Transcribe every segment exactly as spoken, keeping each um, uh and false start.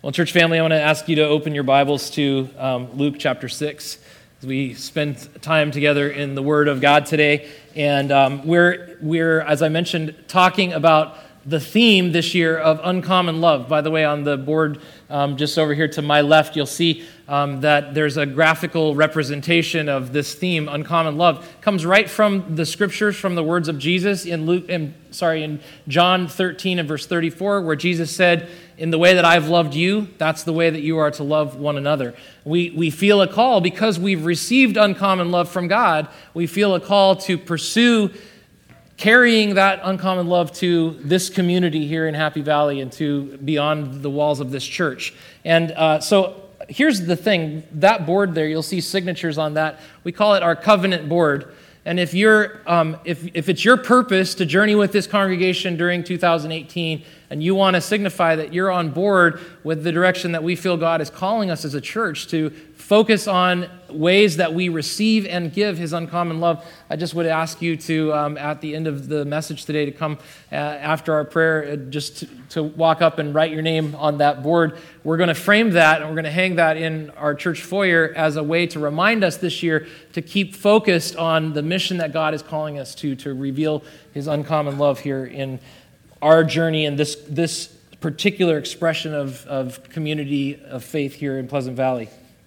Well, church family, I want to ask you to open your Bibles to um, Luke chapter six as we spend time together in the Word of God today. And um, we're, we're, as I mentioned, talking about the theme this year of uncommon love. By the way, on the board um, just over here to my left, you'll see um, that there's a graphical representation of this theme, uncommon love. It comes right from the scriptures, from the words of Jesus in Luke, in, sorry, in John thirteen and verse thirty-four, where Jesus said, "In the way that I've loved you, that's the way that you are to love one another." We we feel a call because we've received uncommon love from God. We feel a call to pursue carrying that uncommon love to this community here in Happy Valley and to beyond the walls of this church. And uh, so here's the thing. That board there, you'll see signatures on that. We call it our covenant board. And if you're, um, if if it's your purpose to journey with this congregation during two thousand eighteen, and you want to signify that you're on board with the direction that we feel God is calling us as a church to focus on ways that we receive and give His uncommon love, I just would ask you to, um, at the end of the message today, to come uh, after our prayer, uh, just to, to walk up and write your name on that board. We're going to frame that, and we're going to hang that in our church foyer as a way to remind us this year to keep focused on the mission that God is calling us to, to reveal His uncommon love here in our journey and this this particular expression of, of community of faith here in Pleasant Valley.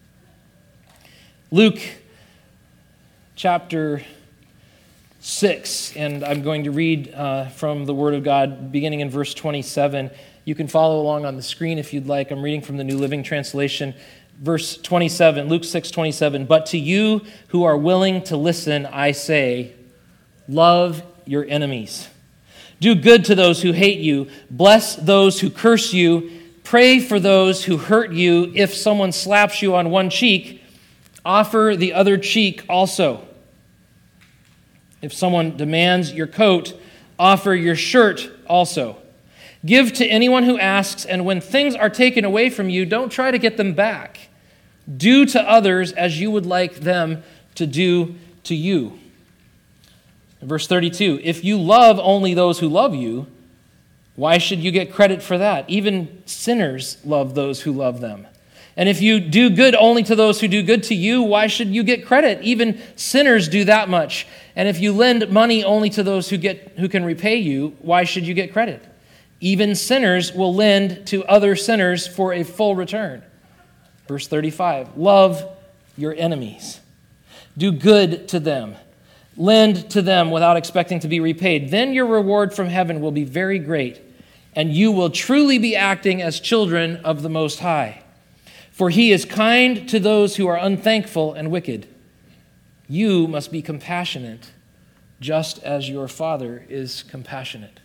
Luke chapter six, and I'm going to read uh, from the Word of God beginning in verse twenty-seven. You can follow along on the screen if you'd like. I'm reading from the New Living Translation. Verse twenty-seven, Luke six twenty-seven. "But to you who are willing to listen, I say, love your enemies. Do good to those who hate you. Bless those who curse you. Pray for those who hurt you. If someone slaps you on one cheek, offer the other cheek also. If someone demands your coat, offer your shirt also. Give to anyone who asks, and when things are taken away from you, don't try to get them back. Do to others as you would like them to do to you." Verse thirty-two, "If you love only those who love you, why should you get credit for that? Even sinners love those who love them. And if you do good only to those who do good to you, why should you get credit? Even sinners do that much. And if you lend money only to those who get who can repay you, why should you get credit? Even sinners will lend to other sinners for a full return." Verse thirty-five, "Love your enemies. Do good to them. Lend to them without expecting to be repaid. Then your reward from heaven will be very great, and you will truly be acting as children of the Most High. For He is kind to those who are unthankful and wicked. You must be compassionate, just as your Father is compassionate."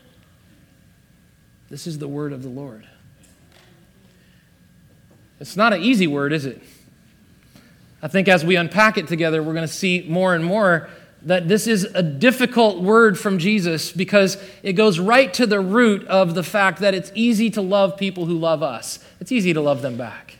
This is the word of the Lord. It's not an easy word, is it? I think as we unpack it together, we're going to see more and more that this is a difficult word from Jesus because it goes right to the root of the fact that it's easy to love people who love us. It's easy to love them back.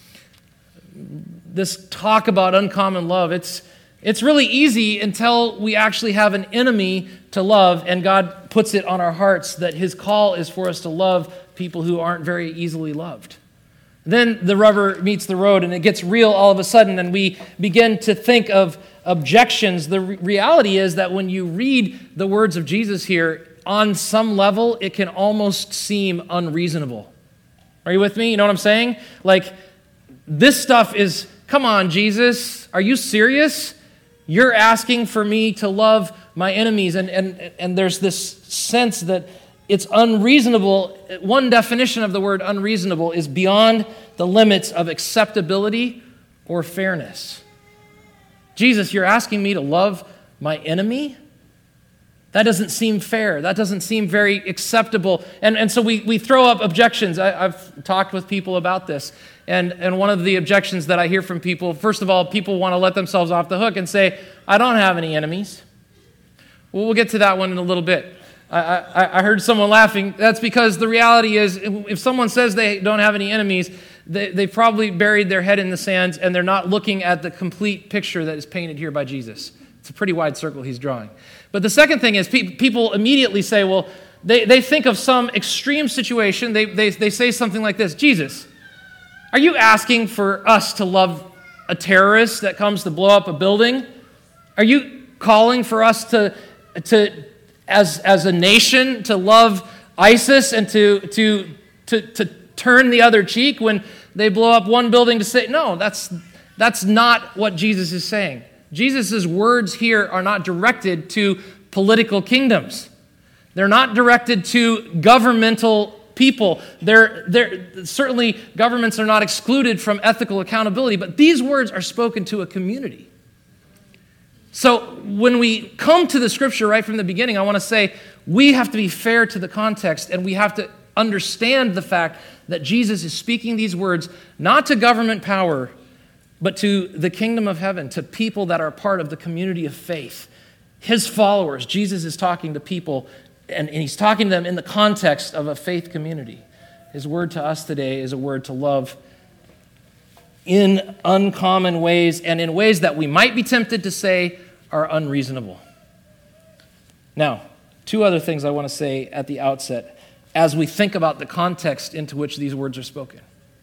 This talk about uncommon love, it's it's really easy until we actually have an enemy to love, and God puts it on our hearts that His call is for us to love people who aren't very easily loved. Then the rubber meets the road, and it gets real all of a sudden, and we begin to think of objections. The re- reality is that when you read the words of Jesus here, on some level, it can almost seem unreasonable. Are you with me? You know what I'm saying? Like, this stuff is, come on, Jesus, are you serious? You're asking for me to love my enemies, and, and, and there's this sense that it's unreasonable. One definition of the word unreasonable is beyond the limits of acceptability or fairness. Jesus, you're asking me to love my enemy? That doesn't seem fair. That doesn't seem very acceptable. And, and so we, we throw up objections. I, I've talked with people about this. And, and one of the objections that I hear from people, first of all, people want to let themselves off the hook and say, I don't have any enemies. Well, we'll get to that one in a little bit. I, I, I heard someone laughing. That's because the reality is if someone says they don't have any enemies, they, they probably buried their head in the sand and they're not looking at the complete picture that is painted here by Jesus. It's a pretty wide circle He's drawing. But the second thing is pe- people immediately say, well, they, they think of some extreme situation. They, they, they say something like this: Jesus, are you asking for us to love a terrorist that comes to blow up a building? Are you calling for us to, to as, as a nation, to love ISIS and to, to, to, to turn the other cheek when they blow up one building to say, no, that's, that's not what Jesus is saying. Jesus' words here are not directed to political kingdoms. They're not directed to governmental people. They're, they're, certainly, governments are not excluded from ethical accountability, but these words are spoken to a community. So when we come to the scripture right from the beginning, I want to say we have to be fair to the context, and we have to understand the fact that Jesus is speaking these words not to government power, but to the kingdom of heaven, to people that are part of the community of faith. His followers. Jesus is talking to people, and, and he's talking to them in the context of a faith community. His word to us today is a word to love in uncommon ways, and in ways that we might be tempted to say are unreasonable. Now, two other things I want to say at the outset as we think about the context into which these words are spoken.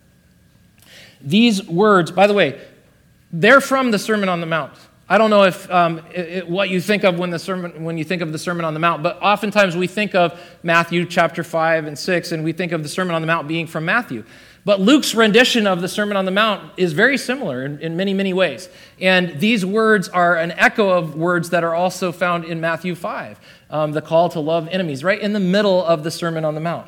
These words, by the way, they're from the Sermon on the Mount. I don't know if um, it, it, what you think of when the sermon when you think of the Sermon on the Mount, but oftentimes we think of Matthew chapter five and six, and we think of the Sermon on the Mount being from Matthew. But Luke's rendition of the Sermon on the Mount is very similar in, in many, many ways. And these words are an echo of words that are also found in Matthew five, um, the call to love enemies, right in the middle of the Sermon on the Mount.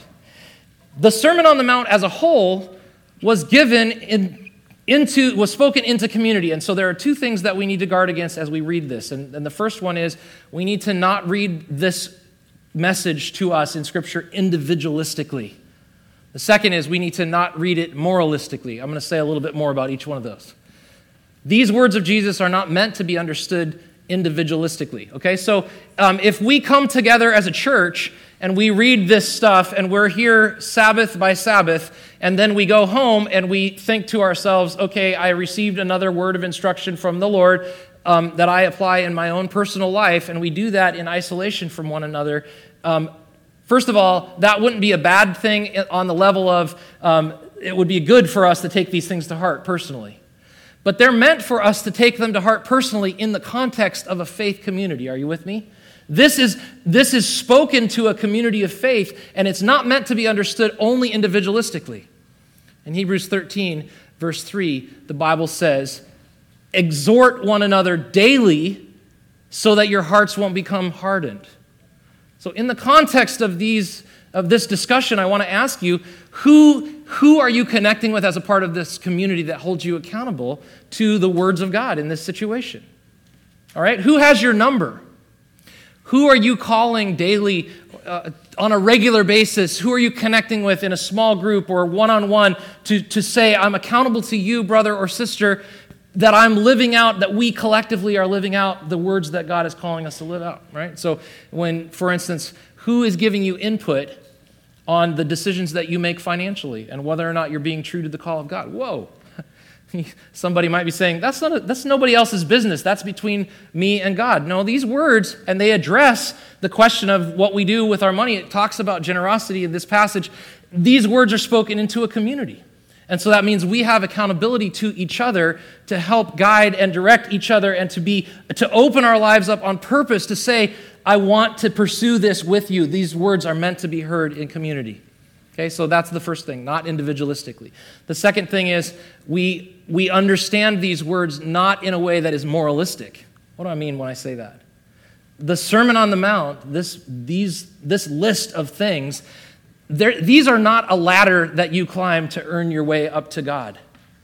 The Sermon on the Mount as a whole was given in, into, was spoken into community. And so there are two things that we need to guard against as we read this. And, and the first one is we need to not read this message to us in Scripture individualistically. The second is we need to not read it moralistically. I'm going to say a little bit more about each one of those. These words of Jesus are not meant to be understood individualistically, okay? So um, if we come together as a church and we read this stuff and we're here Sabbath by Sabbath, and then we go home and we think to ourselves, okay, I received another word of instruction from the Lord um, that I apply in my own personal life, and we do that in isolation from one another, um, first of all, that wouldn't be a bad thing on the level of um, it would be good for us to take these things to heart personally. But they're meant for us to take them to heart personally in the context of a faith community. Are you with me? This is, this is spoken to a community of faith, and it's not meant to be understood only individualistically. In Hebrews thirteen, verse three, the Bible says, "Exhort one another daily so that your hearts won't become hardened." So in the context of these of this discussion, I want to ask you, who, who are you connecting with as a part of this community that holds you accountable to the words of God in this situation? All right? Who has your number? Who are you calling daily uh, on a regular basis? Who are you connecting with in a small group or one-on-one to, to say, I'm accountable to you, brother or sister, that I'm living out, that we collectively are living out the words that God is calling us to live out, right? So when, for instance, who is giving you input on the decisions that you make financially and whether or not you're being true to the call of God? Whoa. Somebody might be saying, that's not a, that's nobody else's business. That's between me and God. No, these words, and they address the question of what we do with our money. It talks about generosity in this passage. These words are spoken into a community. And so that means we have accountability to each other to help guide and direct each other and to be to open our lives up on purpose to say, I want to pursue this with you. These words are meant to be heard in community. Okay, so that's the first thing, not individualistically. The second thing is we we understand these words not in a way that is moralistic. What do I mean when I say that? The Sermon on the Mount, this these this list of things, these are not a ladder that you climb to earn your way up to God,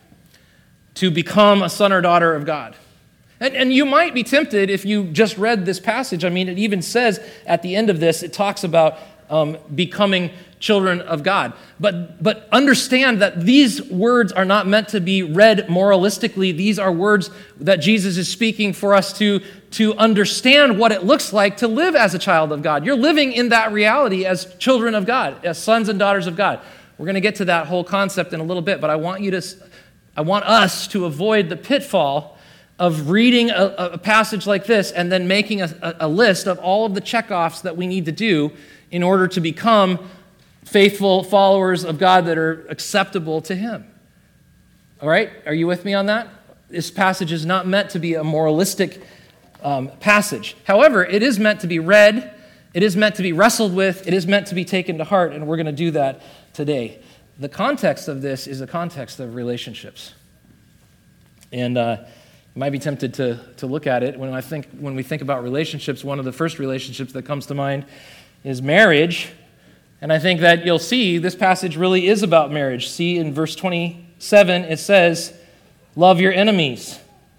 to become a son or daughter of God. And, and you might be tempted if you just read this passage. I mean, it even says at the end of this, it talks about um, becoming children of God. But, but understand that these words are not meant to be read moralistically. These are words that Jesus is speaking for us to, to understand what it looks like to live as a child of God. You're living in that reality as children of God, as sons and daughters of God. We're going to get to that whole concept in a little bit, but I want you to, I want us to avoid the pitfall of reading a, a passage like this and then making a, a list of all of the checkoffs that we need to do in order to become faithful followers of God that are acceptable to Him. All right? Are you with me on that? This passage is not meant to be a moralistic um, passage. However, it is meant to be read. It is meant to be wrestled with. It is meant to be taken to heart, and we're going to do that today. The context of this is a context of relationships. And uh, you might be tempted to, to look at it. When I think when we think about relationships, one of the first relationships that comes to mind is marriage. And I think that you'll see this passage really is about marriage. See, in verse twenty-seven, it says, love your enemies.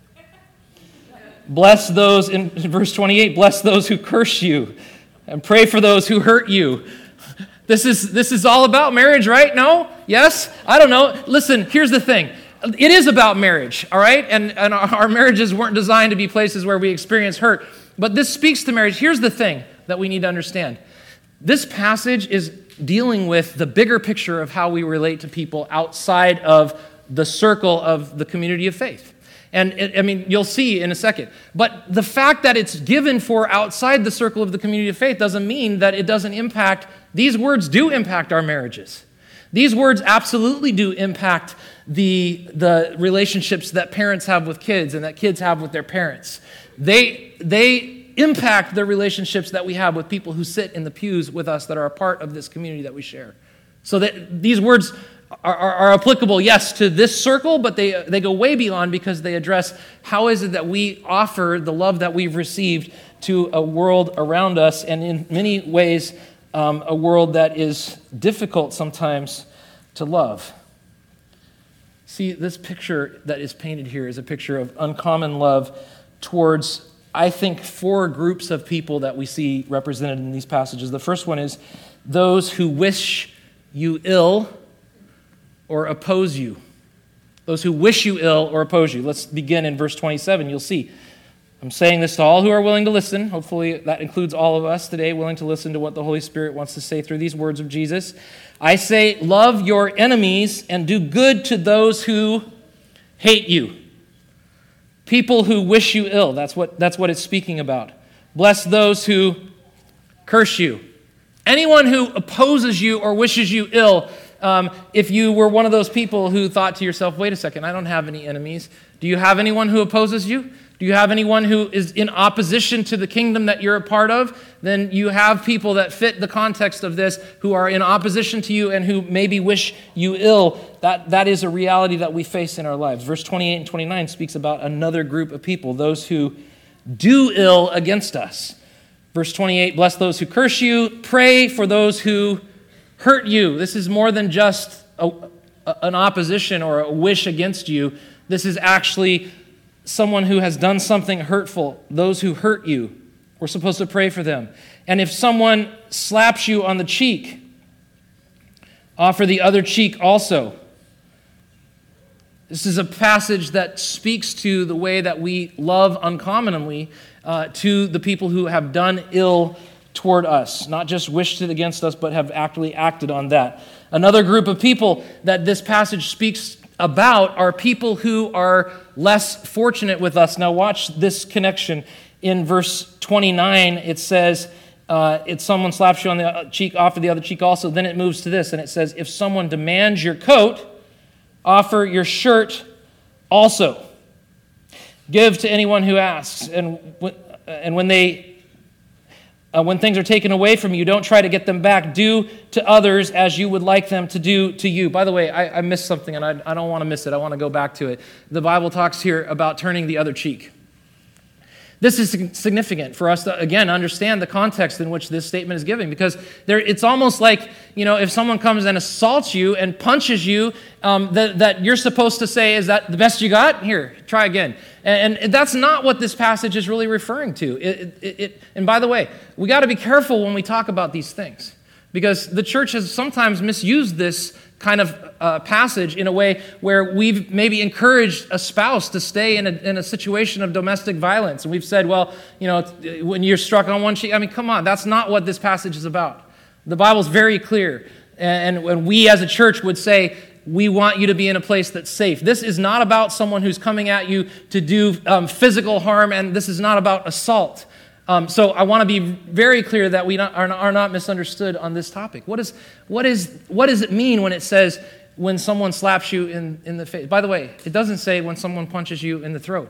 Bless those, in verse twenty-eight, bless those who curse you, and pray for those who hurt you. This is, this is all about marriage, right? No? Yes? I don't know. Listen, here's the thing. It is about marriage, all right? And, and our marriages weren't designed to be places where we experience hurt. But this speaks to marriage. Here's the thing that we need to understand. This passage is dealing with the bigger picture of how we relate to people outside of the circle of the community of faith. And, it, I mean, you'll see in a second. But the fact that it's given for outside the circle of the community of faith doesn't mean that it doesn't impact. These words do impact our marriages. These words absolutely do impact the, the relationships that parents have with kids and that kids have with their parents. They, they impact the relationships that we have with people who sit in the pews with us that are a part of this community that we share. So that these words are, are, are applicable, yes, to this circle, but they, they go way beyond because they address how is it that we offer the love that we've received to a world around us, and in many ways, um, a world that is difficult sometimes to love. See, this picture that is painted here is a picture of uncommon love towards, I think, four groups of people that we see represented in these passages. The first one is those who wish you ill or oppose you. Those who wish you ill or oppose you. Let's begin in verse twenty-seven. You'll see. I'm saying this to all who are willing to listen. Hopefully that includes all of us today, willing to listen to what the Holy Spirit wants to say through these words of Jesus. I say, love your enemies and do good to those who hate you. People who wish you ill. That's what, that's what it's speaking about. Bless those who curse you. Anyone who opposes you or wishes you ill, um, if you were one of those people who thought to yourself, wait a second, I don't have any enemies. Do you have anyone who opposes you? Do you have anyone who is in opposition to the kingdom that you're a part of? Then you have people that fit the context of this who are in opposition to you and who maybe wish you ill. That, that is a reality that we face in our lives. Verse twenty-eight and twenty-nine speaks about another group of people, those who do ill against us. Verse twenty-eight, bless those who curse you, pray for those who hurt you. This is more than just a, a, an opposition or a wish against you. This is actually someone who has done something hurtful. Those who hurt you, we're supposed to pray for them. And if someone slaps you on the cheek, offer the other cheek also. This is a passage that speaks to the way that we love uncommonly uh, to the people who have done ill toward us, not just wished it against us, but have actually acted on that. Another group of people that this passage speaks about are people who are less fortunate with us. Now watch this connection. In verse twenty-nine, it says, uh, if someone slaps you on the cheek, offer the other cheek also. Then it moves to this, and it says, if someone demands your coat, offer your shirt also. Give to anyone who asks. And, and when they Uh, when things are taken away from you, don't try to get them back. Do to others as you would like them to do to you. By the way, I, I missed something, and I, I don't want to miss it. I want to go back to it. The Bible talks here about turning the other cheek. This is significant for us to, again, understand the context in which this statement is given, because there, it's almost like, you know, if someone comes and assaults you and punches you, um, that, that you're supposed to say, is that the best you got? Here, try again. And, and that's not what this passage is really referring to. It, it, it, and by the way, we got to be careful when we talk about these things, because the church has sometimes misused this kind of uh, passage in a way where we've maybe encouraged a spouse to stay in a, in a situation of domestic violence. And we've said, well, you know, when you're struck on one cheek, I mean, come on, that's not what this passage is about. The Bible's very clear. And when we as a church would say, we want you to be in a place that's safe. This is not about someone who's coming at you to do um, physical harm, and this is not about assault. Um, so I want to be very clear that we not, are, not, are not misunderstood on this topic. What, is, what, is, what does it mean when it says when someone slaps you in, in the face? By the way, it doesn't say when someone punches you in the throat.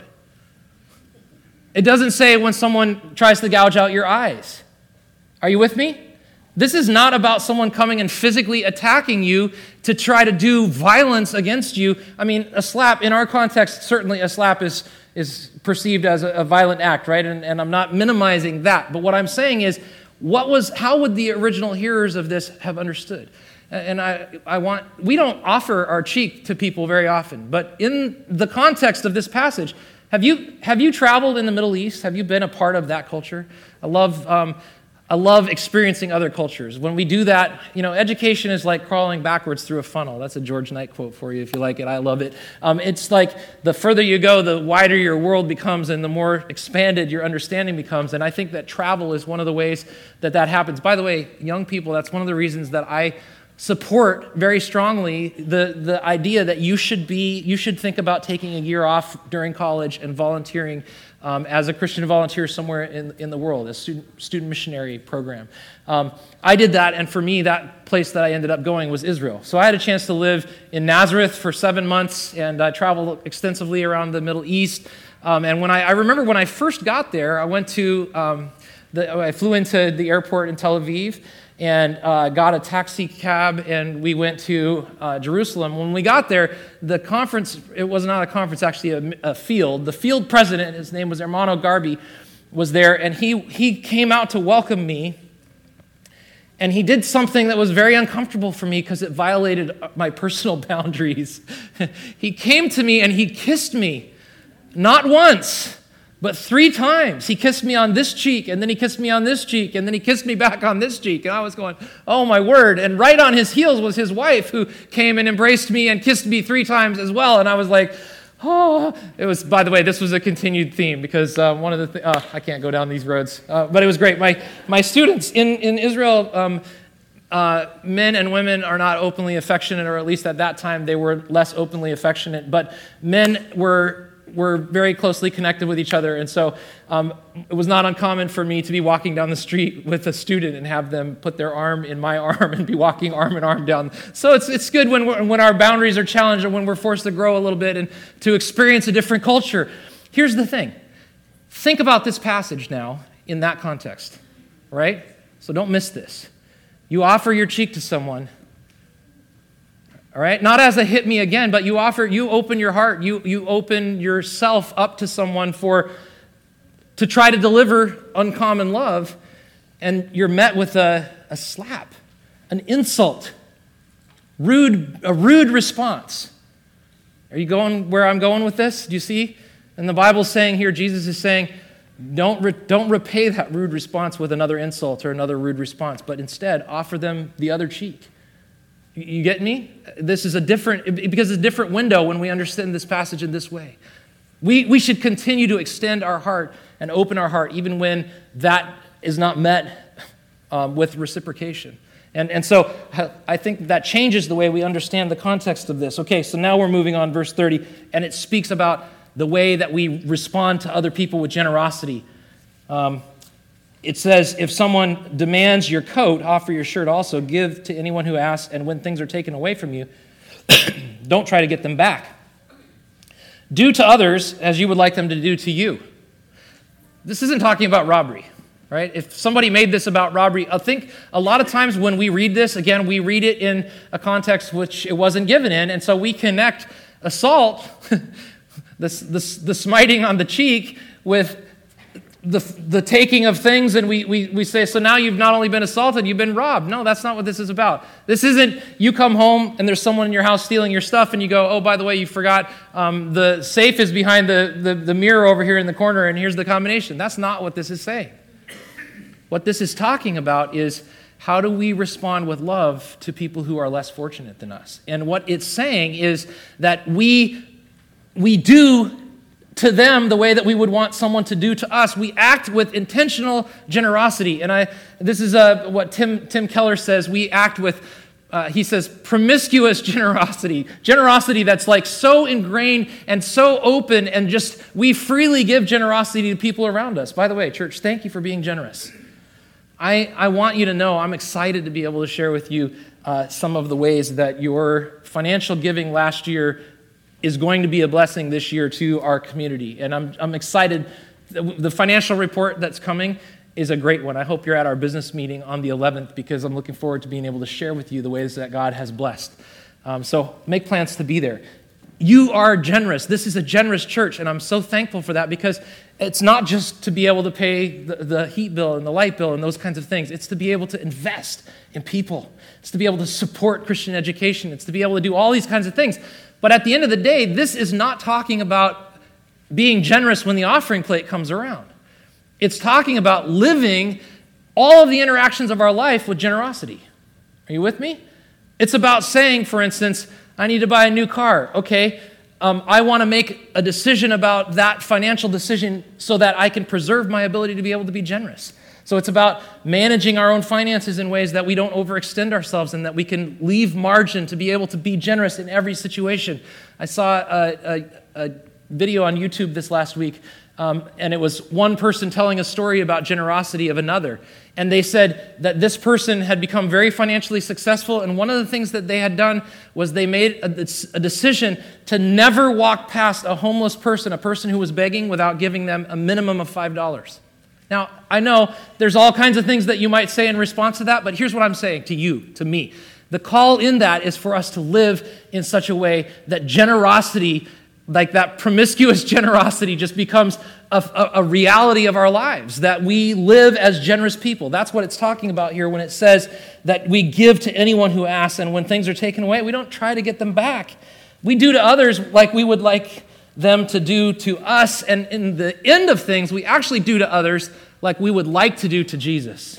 It doesn't say when someone tries to gouge out your eyes. Are you with me? This is not about someone coming and physically attacking you to try to do violence against you. I mean, a slap, in our context, certainly a slap is, is perceived as a, a violent act, right? And, and I'm not minimizing that. But what I'm saying is, what was, how would the original hearers of this have understood? And I, I want, we don't offer our cheek to people very often, but in the context of this passage, have you, have you traveled in the Middle East? Have you been a part of that culture? I love... Um, I love experiencing other cultures. When we do that, you know, education is like crawling backwards through a funnel. That's a George Knight quote for you if you like it. I love it. Um, it's like the further you go, the wider your world becomes and the more expanded your understanding becomes. And I think that travel is one of the ways that that happens. By the way, young people, that's one of the reasons that I support very strongly the, the idea that you should be, you should think about taking a year off during college and volunteering Um, as a Christian volunteer somewhere in, in the world, a student, student missionary program. Um, I did that, and for me, that place that I ended up going was Israel. So I had a chance to live in Nazareth for seven months, and I traveled extensively around the Middle East. Um, and when I, I remember when I first got there, I went to, um, the, I flew into the airport in Tel Aviv, and uh, got a taxi cab, and we went to uh, Jerusalem. When we got there, the conference, it was not a conference, actually a, a field. The field president, his name was Hermano Garbi, was there, and he, he came out to welcome me, and he did something that was very uncomfortable for me because it violated my personal boundaries. He came to me and he kissed me, not once, but three times. He kissed me on this cheek, and then he kissed me on this cheek, and then he kissed me back on this cheek. And I was going, oh my word. And right on his heels was his wife, who came and embraced me and kissed me three times as well. And I was like, oh. It was, by the way, this was a continued theme because uh, one of the things, oh, I can't go down these roads. Uh, but it was great. My, my students in, in Israel, um, uh, men and women are not openly affectionate, or at least at that time they were less openly affectionate. But men were... We're very closely connected with each other, and so um, it was not uncommon for me to be walking down the street with a student and have them put their arm in my arm and be walking arm in arm down. So it's it's good when we're, when our boundaries are challenged and when we're forced to grow a little bit and to experience a different culture. Here's the thing. Think about this passage now in that context, right? So don't miss this. You offer your cheek to someone, all right? Not as a hit me again, but you offer, you open your heart, you, you open yourself up to someone for, to try to deliver uncommon love, and you're met with a, a slap, an insult, rude, a rude response. Are you going where I'm going with this? Do you see? And the Bible's saying here, Jesus is saying, don't, re, don't repay that rude response with another insult or another rude response, but instead offer them the other cheek. You get me? This is a different, because it's a different window when we understand this passage in this way. We, we should continue to extend our heart and open our heart even when that is not met um, with reciprocation. And, and so I think that changes the way we understand the context of this. Okay, so now we're moving on, verse thirty, and it speaks about the way that we respond to other people with generosity. Um, It says, if someone demands your coat, offer your shirt also. Give to anyone who asks, and when things are taken away from you, don't try to get them back. Do to others as you would like them to do to you. This isn't talking about robbery, right? If somebody made this about robbery, I think a lot of times when we read this, again, we read it in a context which it wasn't given in, and so we connect assault, the, the, the smiting on the cheek, with The, the taking of things, and we, we, we say, so now you've not only been assaulted, you've been robbed. No, that's not what this is about. This isn't you come home and there's someone in your house stealing your stuff and you go, oh, by the way, you forgot um, the safe is behind the, the, the mirror over here in the corner and here's the combination. That's not what this is saying. What this is talking about is how do we respond with love to people who are less fortunate than us? And what it's saying is that we, we do to them the way that we would want someone to do to us. We act with intentional generosity. And I, this is uh, what Tim, Tim Keller says, we act with Uh, he says promiscuous generosity, generosity that's like so ingrained and so open, and just we freely give generosity to people around us. By the way, church, thank you for being generous. I, I want you to know I'm excited to be able to share with you uh, some of the ways that your financial giving last year is going to be a blessing this year to our community. And I'm, I'm excited. The financial report that's coming is a great one. I hope you're at our business meeting on the eleventh, because I'm looking forward to being able to share with you the ways that God has blessed. Um, so make plans to be there. You are generous. This is a generous church, and I'm so thankful for that, because it's not just to be able to pay the, the heat bill and the light bill and those kinds of things. It's to be able to invest in people. It's to be able to support Christian education. It's to be able to do all these kinds of things. But at the end of the day, this is not talking about being generous when the offering plate comes around. It's talking about living all of the interactions of our life with generosity. Are you with me? It's about saying, for instance, I need to buy a new car. Okay, um, I want to make a decision about that financial decision so that I can preserve my ability to be able to be generous. So it's about managing our own finances in ways that we don't overextend ourselves and that we can leave margin to be able to be generous in every situation. I saw a, a, a video on YouTube this last week, um, and it was one person telling a story about generosity of another. And they said that this person had become very financially successful, and one of the things that they had done was they made a, a decision to never walk past a homeless person, a person who was begging, without giving them a minimum of five dollars. Now, I know there's all kinds of things that you might say in response to that, but here's what I'm saying to you, to me. The call in that is for us to live in such a way that generosity, like that promiscuous generosity, just becomes a, a, a reality of our lives, that we live as generous people. That's what it's talking about here when it says that we give to anyone who asks, and when things are taken away, we don't try to get them back. We do to others like we would like them to do to us, and in the end of things, we actually do to others like we would like to do to Jesus.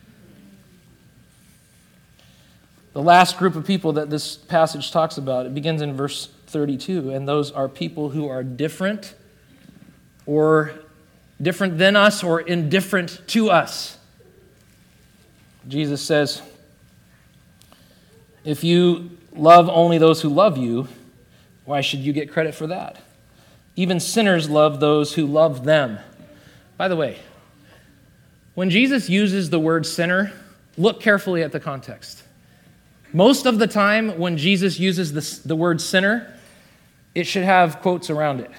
The last group of people that this passage talks about, it begins in verse thirty-two, and those are people who are different or different than us or indifferent to us. Jesus says, if you love only those who love you, why should you get credit for that? Even sinners love those who love them. By the way, when Jesus uses the word sinner, look carefully at the context. Most of the time when Jesus uses this, the word sinner, it should have quotes around it.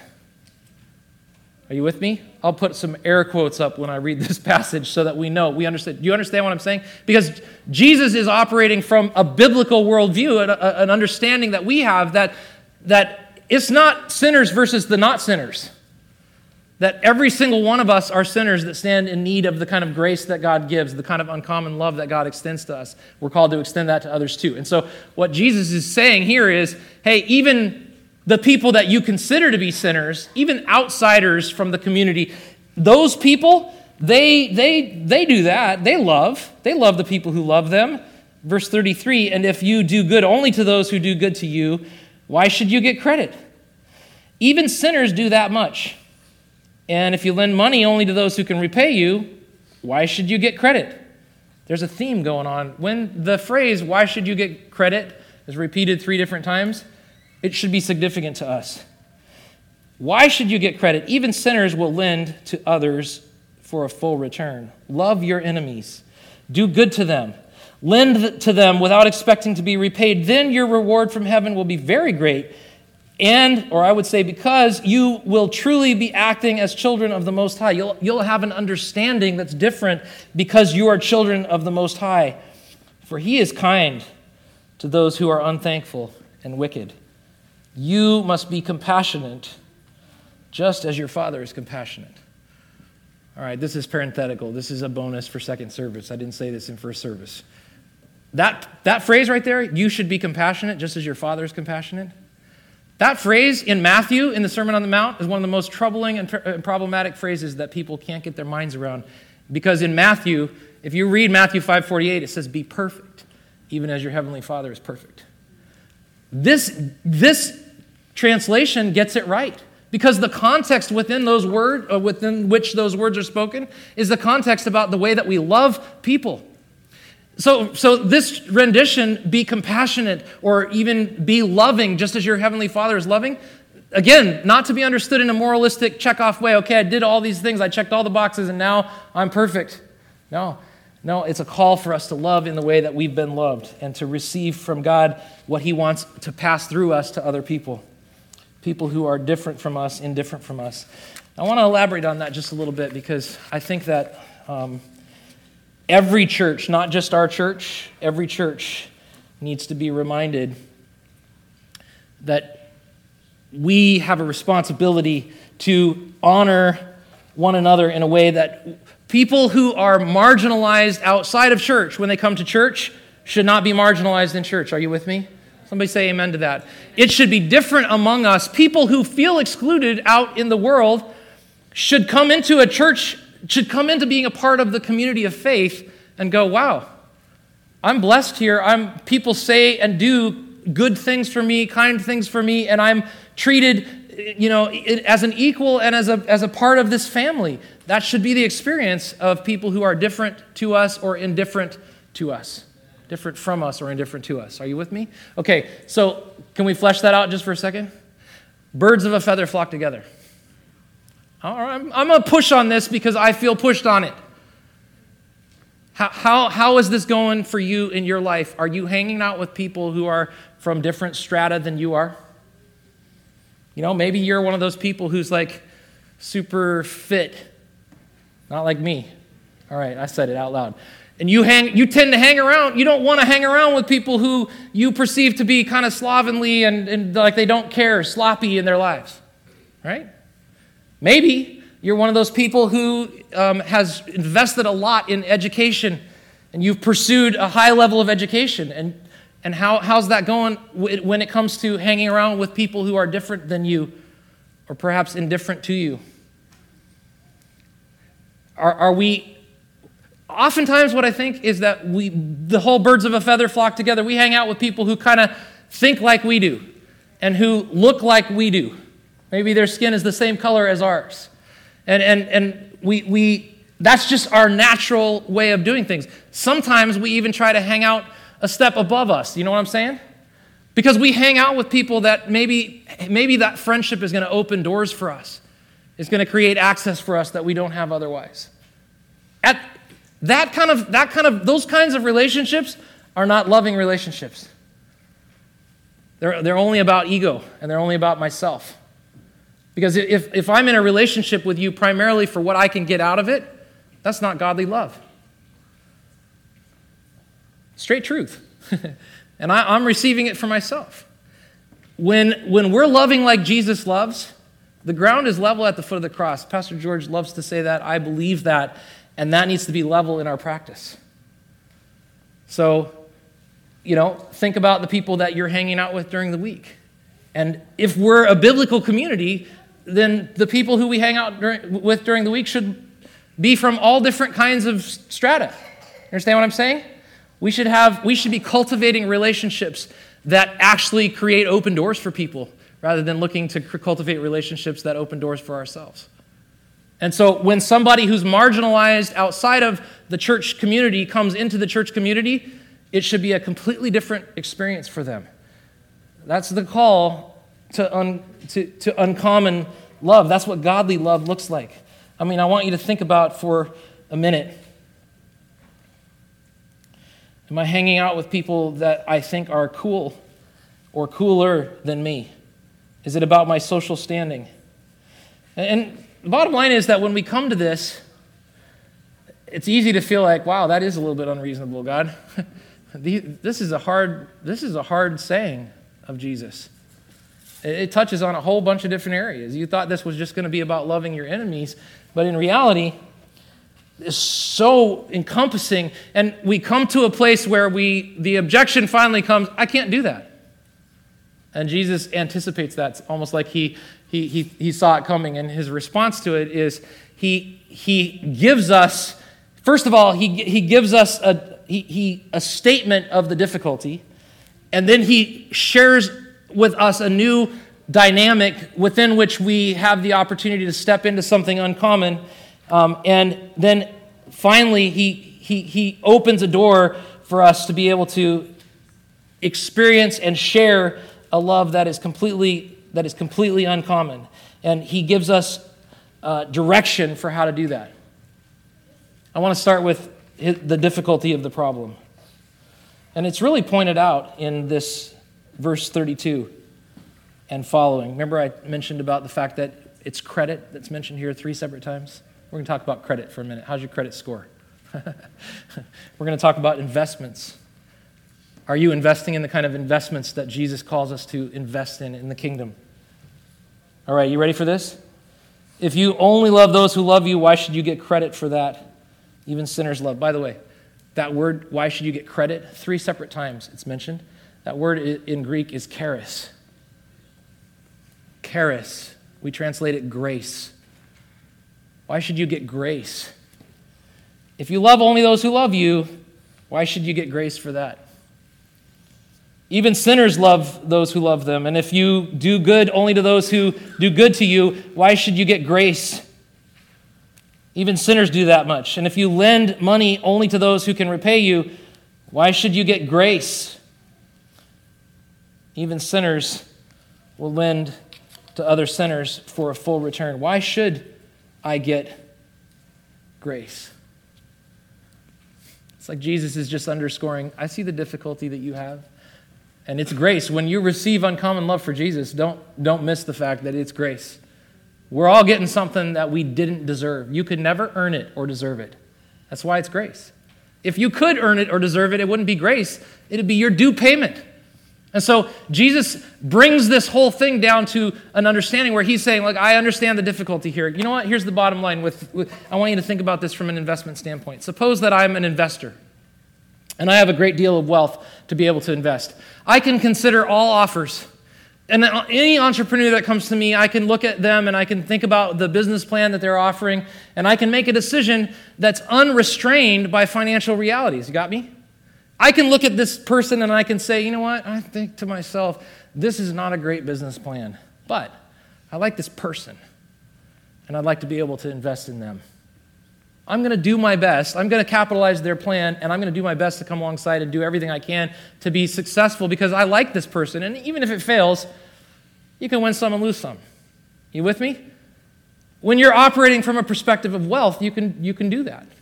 Are you with me? I'll put some air quotes up when I read this passage so that we know, we understand. Do you understand what I'm saying? Because Jesus is operating from a biblical worldview, an, an understanding that we have that, that it's not sinners versus the not sinners. That every single one of us are sinners that stand in need of the kind of grace that God gives, the kind of uncommon love that God extends to us. We're called to extend that to others too. And so what Jesus is saying here is, hey, even the people that you consider to be sinners, even outsiders from the community, those people, they, they, they do that. They love. They love the people who love them. Verse thirty-three, and if you do good only to those who do good to you, why should you get credit? Even sinners do that much. And if you lend money only to those who can repay you, why should you get credit? There's a theme going on. When the phrase, why should you get credit, is repeated three different times, it should be significant to us. Why should you get credit? Even sinners will lend to others for a full return. Love your enemies. Do good to them. Lend to them without expecting to be repaid. Then your reward from heaven will be very great. And, or I would say because, you will truly be acting as children of the Most High. You'll, you'll have an understanding that's different because you are children of the Most High. For He is kind to those who are unthankful and wicked. You must be compassionate, just as your Father is compassionate. All right, this is parenthetical. This is a bonus for second service. I didn't say this in first service. That, that phrase right there, you should be compassionate, just as your Father is compassionate. That phrase in Matthew, in the Sermon on the Mount, is one of the most troubling and, and problematic phrases that people can't get their minds around. Because in Matthew, if you read Matthew five forty-eight, it says, be perfect, even as your heavenly Father is perfect. This, this translation gets it right. Because the context within those words, uh, within which those words are spoken, is the context about the way that we love people. So, so this rendition, be compassionate or even be loving, just as your heavenly Father is loving, again, not to be understood in a moralistic check-off way. Okay, I did all these things, I checked all the boxes, and now I'm perfect. No, no, it's a call for us to love in the way that we've been loved and to receive from God what he wants to pass through us to other people, people who are different from us, indifferent from us. I want to elaborate on that just a little bit because I think that um, every church, not just our church, every church needs to be reminded that we have a responsibility to honor one another in a way that people who are marginalized outside of church, when they come to church, should not be marginalized in church. Are you with me? Somebody say amen to that. It should be different among us. People who feel excluded out in the world should come into a church, should come into being a part of the community of faith and go, wow, I'm blessed here. I'm people say and do good things for me, kind things for me, and I'm treated, you know, as an equal and as a as a part of this family. That should be the experience of people who are different to us or indifferent to us. Different from us or indifferent to us. Are you with me? Okay, so can we flesh that out just for a second? Birds of a feather flock together. All right, I'm, I'm going to push on this because I feel pushed on it. How, how, how is this going for you in your life? Are you hanging out with people who are from different strata than you are? You know, maybe you're one of those people who's like super fit. Not like me. All right, I said it out loud. And you hang, you tend to hang around, you don't want to hang around with people who you perceive to be kind of slovenly and, and like they don't care, sloppy in their lives, right? Maybe you're one of those people who um, has invested a lot in education and you've pursued a high level of education. And, and how, how's that going when it comes to hanging around with people who are different than you or perhaps indifferent to you? Are, are we... Oftentimes what I think is that we, the whole birds of a feather flock together. We hang out with people who kind of think like we do and who look like we do. Maybe their skin is the same color as ours. And and and we we that's just our natural way of doing things. Sometimes we even try to hang out a step above us. You know what I'm saying? Because we hang out with people that maybe maybe that friendship is going to open doors for us. It's going to create access for us that we don't have otherwise. At That kind of, that kind of, those kinds of relationships are not loving relationships. They're, they're only about ego, and they're only about myself. Because if, if I'm in a relationship with you primarily for what I can get out of it, that's not godly love. Straight truth. And I, I'm receiving it for myself. When, when we're loving like Jesus loves, the ground is level at the foot of the cross. Pastor George loves to say that. I believe that. And that needs to be level in our practice. So, you know, think about the people that you're hanging out with during the week. And if we're a biblical community, then the people who we hang out during, with during the week should be from all different kinds of strata. Understand what I'm saying? We should have, we should be cultivating relationships that actually create open doors for people rather than looking to cultivate relationships that open doors for ourselves. And so when somebody who's marginalized outside of the church community comes into the church community, it should be a completely different experience for them. That's the call to, un, to, to uncommon love. That's what godly love looks like. I mean, I want you to think about for a minute. Am I hanging out with people that I think are cool or cooler than me? Is it about my social standing? And the bottom line is that when we come to this, it's easy to feel like, wow, that is a little bit unreasonable, God. This is a hard, this is a hard saying of Jesus. It touches on a whole bunch of different areas. You thought this was just going to be about loving your enemies, but in reality, it's so encompassing. And we come to a place where we, the objection finally comes, I can't do that. And Jesus anticipates that. It's almost like he, he, he, he saw it coming. And his response to it is he, he gives us, first of all, he, he gives us a, he, he, a statement of the difficulty. And then he shares with us a new dynamic within which we have the opportunity to step into something uncommon. Um, and then finally, he, he, he opens a door for us to be able to experience and share a love that is completely that is completely uncommon. And he gives us uh, direction for how to do that. I want to start with the difficulty of the problem. And it's really pointed out in this verse thirty-two and following. Remember I mentioned about the fact that it's credit that's mentioned here three separate times? We're going to talk about credit for a minute. How's your credit score? We're going to talk about investments. Are you investing in the kind of investments that Jesus calls us to invest in in the kingdom? All right, you ready for this? If you only love those who love you, why should you get credit for that? Even sinners love. By the way, that word, why should you get credit? Three separate times it's mentioned. That word in Greek is charis. Charis. We translate it grace. Why should you get grace? If you love only those who love you, why should you get grace for that? Even sinners love those who love them. And if you do good only to those who do good to you, why should you get grace? Even sinners do that much. And if you lend money only to those who can repay you, why should you get grace? Even sinners will lend to other sinners for a full return. Why should I get grace? It's like Jesus is just underscoring, I see the difficulty that you have. And it's grace. When you receive uncommon love for Jesus, don't, don't miss the fact that it's grace. We're all getting something that we didn't deserve. You could never earn it or deserve it. That's why it's grace. If you could earn it or deserve it, it wouldn't be grace. It'd be your due payment. And so Jesus brings this whole thing down to an understanding where he's saying, look, I understand the difficulty here. You know what? Here's the bottom line. With, with I want you to think about this from an investment standpoint. Suppose that I'm an investor, and I have a great deal of wealth to be able to invest. I can consider all offers. And any entrepreneur that comes to me, I can look at them and I can think about the business plan that they're offering, and I can make a decision that's unrestrained by financial realities. You got me? I can look at this person and I can say, you know what? I think to myself, this is not a great business plan, but I like this person, and I'd like to be able to invest in them. I'm going to do my best. I'm going to capitalize their plan, and I'm going to do my best to come alongside and do everything I can to be successful because I like this person. And even if it fails, you can win some and lose some. You with me? When you're operating from a perspective of wealth, you can, you can do that.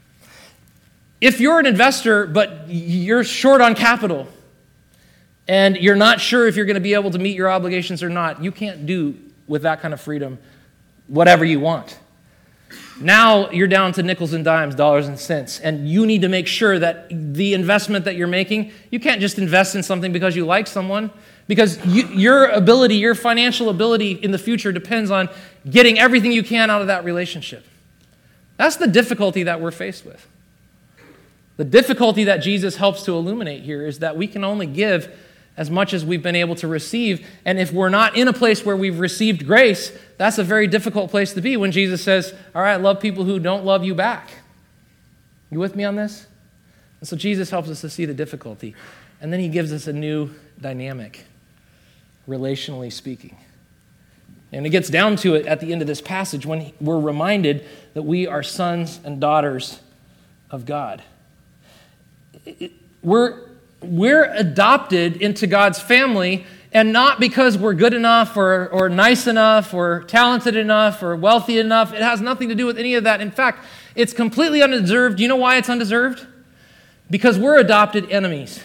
If you're an investor, but you're short on capital, and you're not sure if you're going to be able to meet your obligations or not, you can't do with that kind of freedom whatever you want. Now you're down to nickels and dimes, dollars and cents, and you need to make sure that the investment that you're making, you can't just invest in something because you like someone, because you, your ability, your financial ability in the future depends on getting everything you can out of that relationship. That's the difficulty that we're faced with. The difficulty that Jesus helps to illuminate here is that we can only give as much as we've been able to receive. And if we're not in a place where we've received grace, that's a very difficult place to be when Jesus says, all right, love people who don't love you back. You with me on this? And so Jesus helps us to see the difficulty. And then he gives us a new dynamic, relationally speaking. And it gets down to it at the end of this passage when we're reminded that we are sons and daughters of God. We're, we're adopted into God's family, and not because we're good enough or, or nice enough or talented enough or wealthy enough. It has nothing to do with any of that. In fact, it's completely undeserved. Do you know why it's undeserved? Because we're adopted enemies.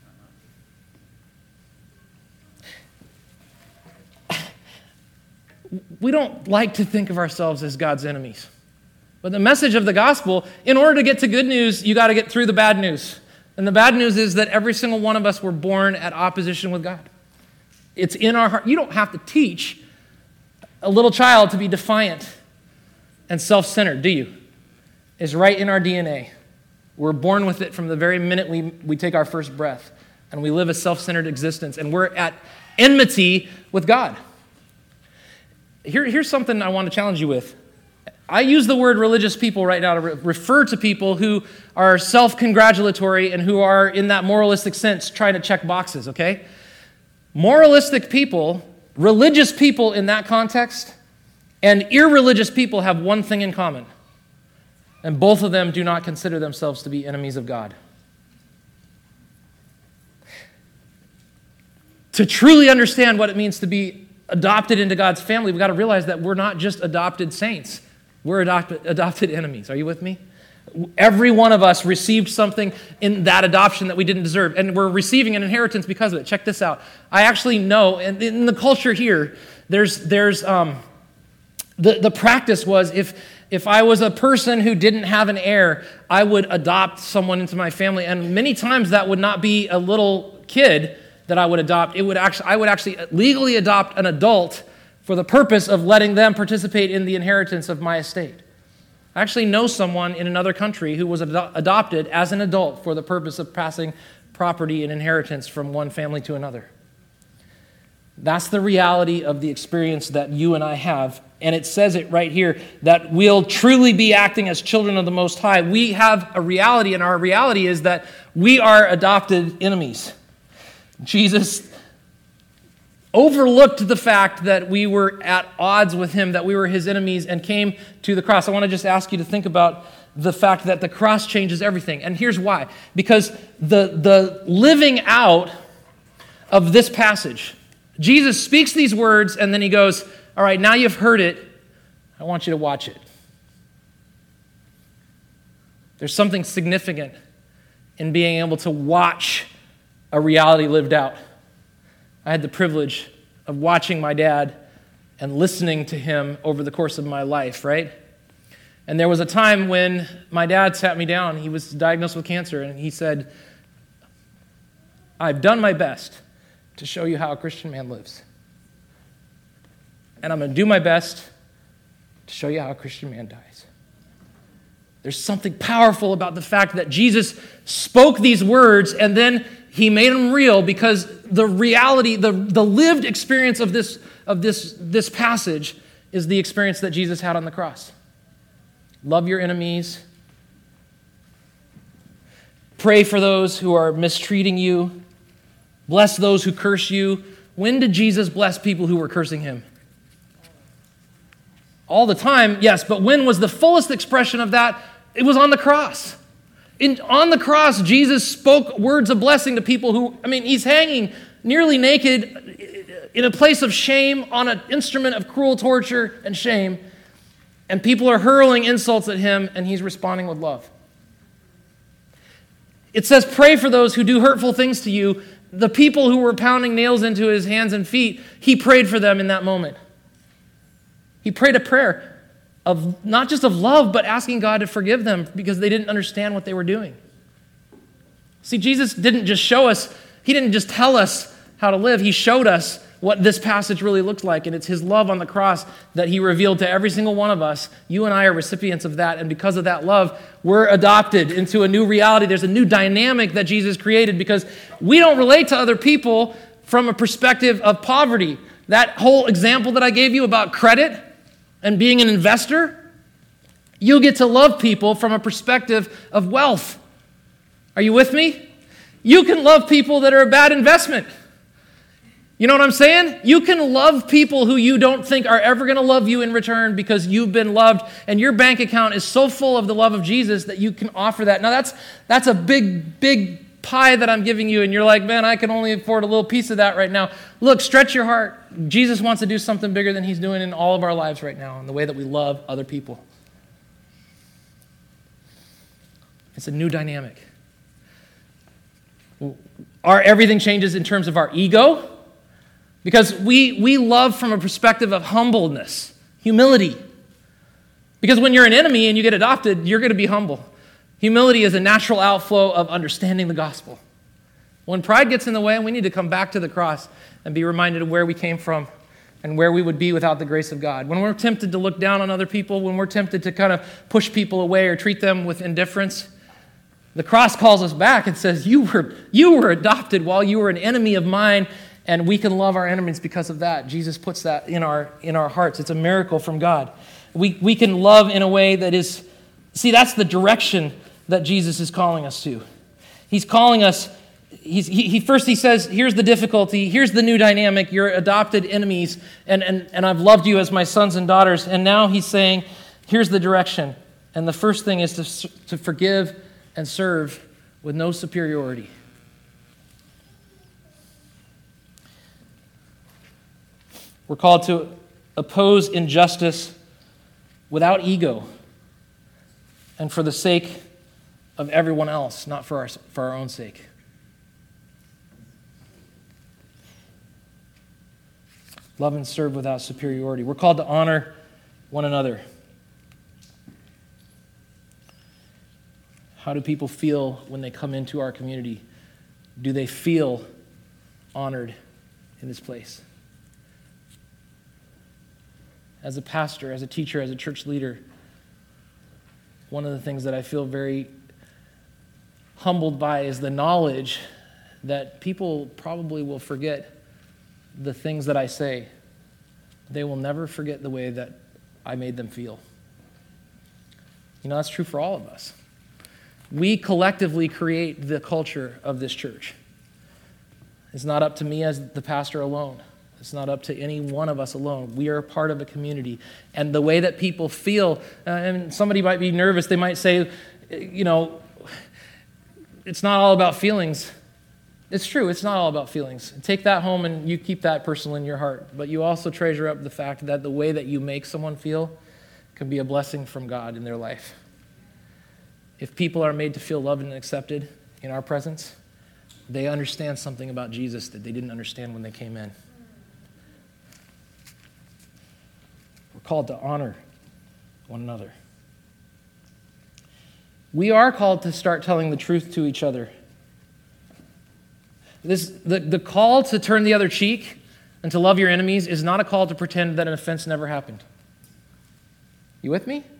We don't like to think of ourselves as God's enemies. But the message of the gospel, in order to get to good news, you got to get through the bad news. And the bad news is that every single one of us were born at opposition with God. It's in our heart. You don't have to teach a little child to be defiant and self-centered, do you? It's right in our D N A. We're born with it from the very minute we, we take our first breath. And we live a self-centered existence. And we're at enmity with God. Here, here's something I want to challenge you with. I use the word religious people right now to re- refer to people who are self-congratulatory and who are, in that moralistic sense, trying to check boxes, okay? Moralistic people, religious people in that context, and irreligious people have one thing in common. And both of them do not consider themselves to be enemies of God. to truly understand what it means to be adopted into God's family, we've got to realize that we're not just adopted saints. We're adopted, adopted enemies. Are you with me? Every one of us received something in that adoption that we didn't deserve, and we're receiving an inheritance because of it. Check this out. I actually know, and in the culture here, there's there's um, the the practice was if if I was a person who didn't have an heir, I would adopt someone into my family, and many times that would not be a little kid that I would adopt. It would actually I would actually legally adopt an adult for the purpose of letting them participate in the inheritance of my estate. I actually know someone in another country who was ad- adopted as an adult for the purpose of passing property and inheritance from one family to another. That's the reality of the experience that you and I have. And it says it right here, that we'll truly be acting as children of the Most High. We have a reality, and our reality is that we are adopted enemies. Jesus overlooked the fact that we were at odds with him, that we were his enemies, and came to the cross. I want to just ask you to think about the fact that the cross changes everything. And here's why. Because the, the living out of this passage, Jesus speaks these words, and then he goes, all right, now you've heard it. I want you to watch it. There's something significant in being able to watch a reality lived out. I had the privilege of watching my dad and listening to him over the course of my life, right? And there was a time when my dad sat me down. He was diagnosed with cancer, and he said, I've done my best to show you how a Christian man lives. And I'm going to do my best to show you how a Christian man dies. There's something powerful about the fact that Jesus spoke these words, and then he made them real, because the reality, the, the lived experience of this, of this, this passage is the experience that Jesus had on the cross. Love your enemies. Pray for those who are mistreating you. Bless those who curse you. When did Jesus bless people who were cursing him? All the time, yes, but when was the fullest expression of that? It was on the cross. In, on the cross, Jesus spoke words of blessing to people who, I mean, he's hanging nearly naked in a place of shame on an instrument of cruel torture and shame, and people are hurling insults at him, and he's responding with love. It says, pray for those who do hurtful things to you. The people who were pounding nails into his hands and feet, he prayed for them in that moment. He prayed a prayer of not just of love, but asking God to forgive them because they didn't understand what they were doing. See, Jesus didn't just show us, he didn't just tell us how to live. He showed us what this passage really looks like, and it's his love on the cross that he revealed to every single one of us. You and I are recipients of that, and because of that love, we're adopted into a new reality. There's a new dynamic that Jesus created because we don't relate to other people from a perspective of poverty. That whole example that I gave you about credit and being an investor, you get to love people from a perspective of wealth. Are you with me? You can love people that are a bad investment. You know what I'm saying? You can love people who you don't think are ever going to love you in return because you've been loved, and your bank account is so full of the love of Jesus that you can offer that. Now that's that's a big, big pie that I'm giving you, and you're like, man, I can only afford a little piece of that right now. Look, stretch your heart. Jesus wants to do something bigger than he's doing in all of our lives right now in the way that we love other people. It's a new dynamic. Our everything changes in terms of our ego, because we, we love from a perspective of humbleness, humility. Because when you're an enemy and you get adopted, you're going to be humble. Humility is a natural outflow of understanding the gospel. When pride gets in the way, we need to come back to the cross and be reminded of where we came from and where we would be without the grace of God. When we're tempted to look down on other people, when we're tempted to kind of push people away or treat them with indifference, the cross calls us back and says, you were, you were adopted while you were an enemy of mine, and we can love our enemies because of that. Jesus puts that in our, in our hearts. It's a miracle from God. We, we can love in a way that is, see, that's the direction that Jesus is calling us to. He's calling us, he's, he, he first he says, here's the difficulty, here's the new dynamic, you're adopted enemies, and, and, and I've loved you as my sons and daughters. And now he's saying, here's the direction. And the first thing is to, to forgive and serve with no superiority. We're called to oppose injustice without ego and for the sake of everyone else, not for our, for our own sake. Love and serve without superiority. We're called to honor one another. How do people feel when they come into our community? Do they feel honored in this place? As a pastor, as a teacher, as a church leader, one of the things that I feel very humbled by is the knowledge that people probably will forget the things that I say. They will never forget the way that I made them feel. You know, that's true for all of us. We collectively create the culture of this church. It's not up to me as the pastor alone. It's not up to any one of us alone. We are a part of a community. And the way that people feel, uh, and somebody might be nervous, they might say, you know, it's not all about feelings. It's true, it's not all about feelings. Take that home and you keep that personal in your heart. But you also treasure up the fact that the way that you make someone feel can be a blessing from God in their life. If people are made to feel loved and accepted in our presence, they understand something about Jesus that they didn't understand when they came in. We're called to honor one another. We are called to start telling the truth to each other. This, the, the call to turn the other cheek and to love your enemies is not a call to pretend that an offense never happened. You with me?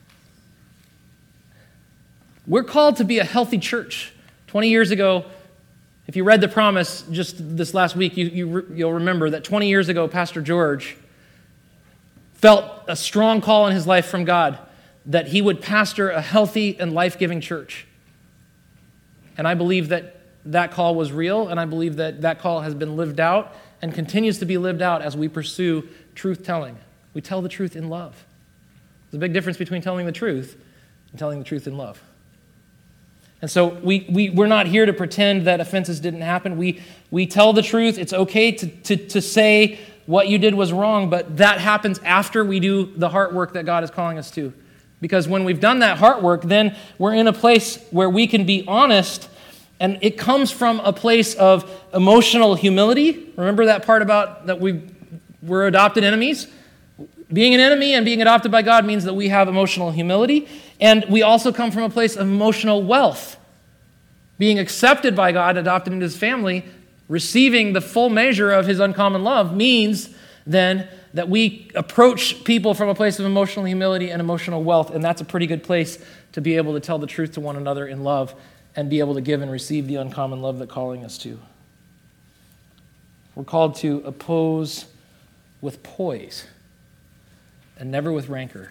We're called to be a healthy church. twenty years ago, if you read The Promise just this last week, you, you, you'll remember that twenty years ago, Pastor George felt a strong call in his life from God that he would pastor a healthy and life-giving church. And I believe that that call was real, and I believe that that call has been lived out and continues to be lived out as we pursue truth-telling. We tell the truth in love. There's a big difference between telling the truth and telling the truth in love. And so we, we, we're not here to pretend that offenses didn't happen. We, we tell the truth. It's okay to, to, to say what you did was wrong, but that happens after we do the heart work that God is calling us to. Because when we've done that heart work, then we're in a place where we can be honest, and it comes from a place of emotional humility. Remember that part about that we we're adopted enemies? Being an enemy and being adopted by God means that we have emotional humility, and we also come from a place of emotional wealth. Being accepted by God, adopted into his family, receiving the full measure of his uncommon love means then that we approach people from a place of emotional humility and emotional wealth, and that's a pretty good place to be able to tell the truth to one another in love and be able to give and receive the uncommon love that's calling us to. We're called to oppose with poise and never with rancor.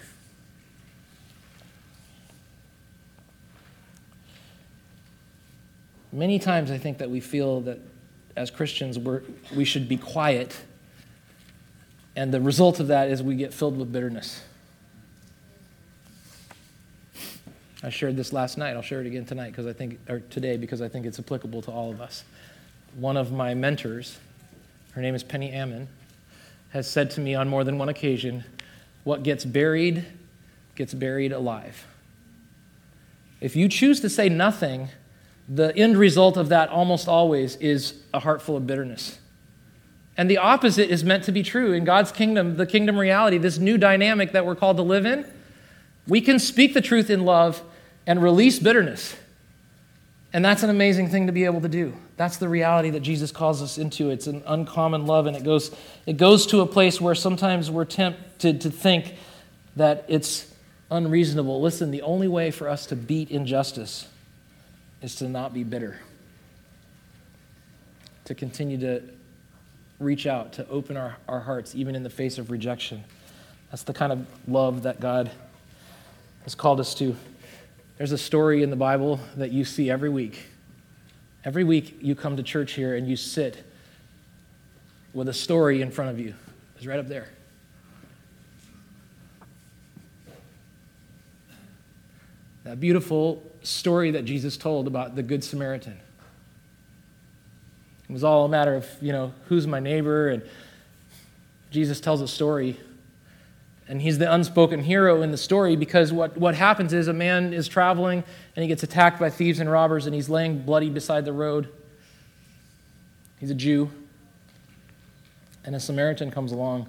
Many times I think that we feel that as Christians we're, we should be quiet, and the result of that is we get filled with bitterness. I shared this last night. I'll share it again tonight because I think, or today because I think it's applicable to all of us. One of my mentors, her name is Penny Ammon, has said to me on more than one occasion, what gets buried, gets buried alive. If you choose to say nothing, the end result of that almost always is a heart full of bitterness. And the opposite is meant to be true. In God's kingdom, the kingdom reality, this new dynamic that we're called to live in, we can speak the truth in love and release bitterness. And that's an amazing thing to be able to do. That's the reality that Jesus calls us into. It's an uncommon love, and it goes it goes to a place where sometimes we're tempted to think that it's unreasonable. Listen, the only way for us to beat injustice is to not be bitter, to continue to reach out, to open our, our hearts even in the face of rejection. That's the kind of love that God has called us to. There's a story in the Bible that you see every week. Every week you come to church here and you sit with a story in front of you. It's right up there. That beautiful story that Jesus told about the Good Samaritan. It was all a matter of, you know, who's my neighbor, and Jesus tells a story, and he's the unspoken hero in the story because what, what happens is a man is traveling and he gets attacked by thieves and robbers and he's laying bloody beside the road. He's a Jew. And a Samaritan comes along.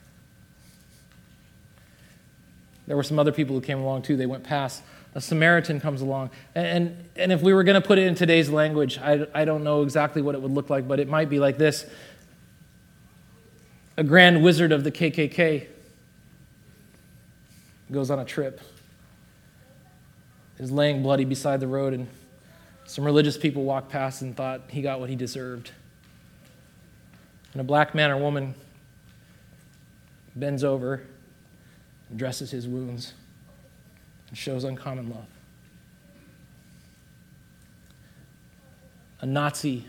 There were some other people who came along too. They went past. A Samaritan comes along. And, and, and if we were going to put it in today's language, I, I don't know exactly what it would look like, but it might be like this. A grand wizard of the K K K goes on a trip, is laying bloody beside the road, and some religious people walked past and thought he got what he deserved. And a black man or woman bends over, addresses his wounds, and shows uncommon love. A Nazi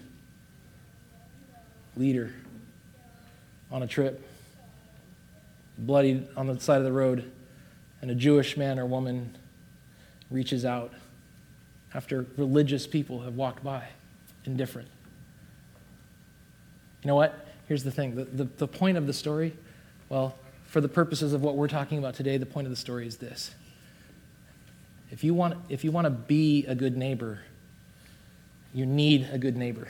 leader on a trip, bloodied on the side of the road, and a Jewish man or woman reaches out after religious people have walked by, indifferent. You know what? Here's the thing. The, the, the point of the story, well, for the purposes of what we're talking about today, the point of the story is this. If you want, if you want to be a good neighbor, you need a good neighbor.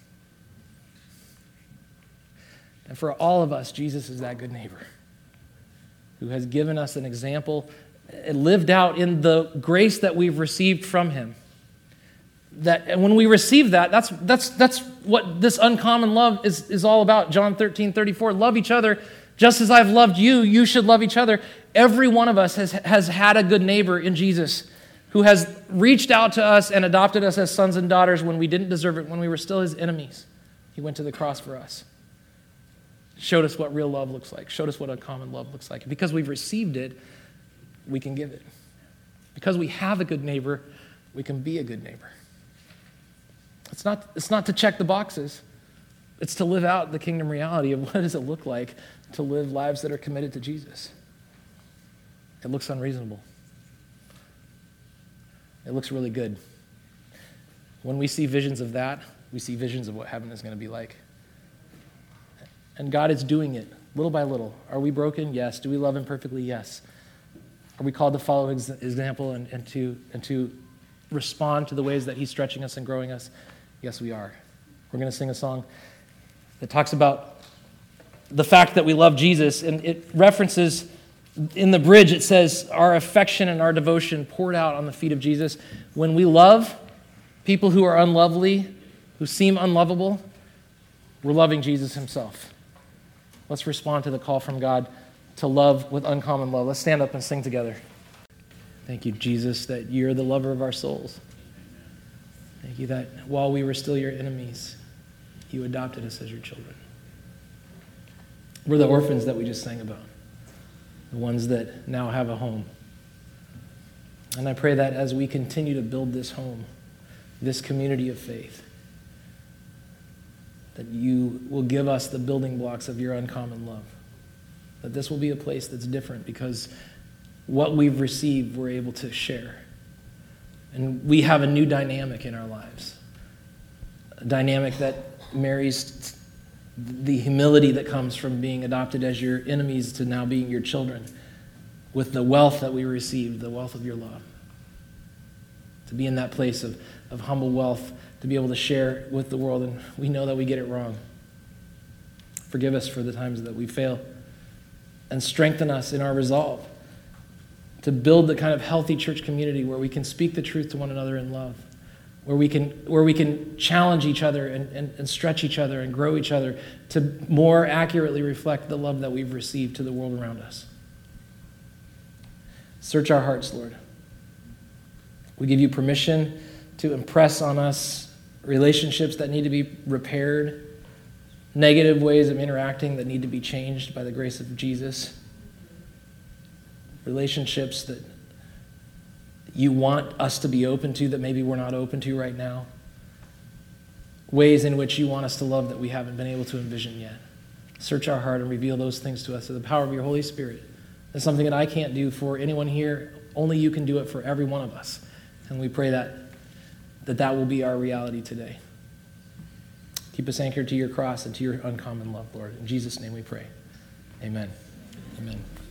And for all of us, Jesus is that good neighbor who has given us an example, lived out in the grace that we've received from him. That, and when we receive that, that's, that's, that's what this uncommon love is, is all about. John thirteen thirty-four, love each other just as I've loved you, you should love each other. Every one of us has, has had a good neighbor in Jesus who has reached out to us and adopted us as sons and daughters when we didn't deserve it, when we were still his enemies. He went to the cross for us. Showed us what real love looks like. Showed us what uncommon love looks like. And because we've received it, we can give it. Because we have a good neighbor, we can be a good neighbor. It's not, it's not to check the boxes. It's to live out the kingdom reality of what does it look like to live lives that are committed to Jesus. It looks unreasonable. It looks really good. When we see visions of that, we see visions of what heaven is going to be like. And God is doing it little by little. Are we broken? Yes. Do we love him perfectly? Yes. Are we called to follow his example and, and, to, and to respond to the ways that he's stretching us and growing us? Yes, we are. We're going to sing a song that talks about the fact that we love Jesus, and it references, in the bridge, it says, our affection and our devotion poured out on the feet of Jesus. When we love people who are unlovely, who seem unlovable, we're loving Jesus himself. Let's respond to the call from God to love with uncommon love. Let's stand up and sing together. Thank you, Jesus, that you're the lover of our souls. Thank you that while we were still your enemies, you adopted us as your children. We're the orphans that we just sang about, the ones that now have a home. And I pray that as we continue to build this home, this community of faith, that you will give us the building blocks of your uncommon love. That this will be a place that's different because what we've received, we're able to share. And we have a new dynamic in our lives. A dynamic that marries the humility that comes from being adopted as your enemies to now being your children with the wealth that we received, the wealth of your love. To be in that place of, of humble wealth, to be able to share with the world, and we know that we get it wrong. Forgive us for the times that we fail, and strengthen us in our resolve to build the kind of healthy church community where we can speak the truth to one another in love, where we can where we can challenge each other and, and, and stretch each other and grow each other to more accurately reflect the love that we've received to the world around us. Search our hearts, Lord. We give you permission to impress on us relationships that need to be repaired, negative ways of interacting that need to be changed by the grace of Jesus, relationships that you want us to be open to that maybe we're not open to right now, ways in which you want us to love that we haven't been able to envision yet. Search our heart and reveal those things to us through the power of your Holy Spirit. That's something that I can't do for anyone here. Only you can do it for every one of us. And we pray that that, that will be our reality today. Keep us anchored to your cross and to your uncommon love, Lord. In Jesus' name we pray. Amen. Amen.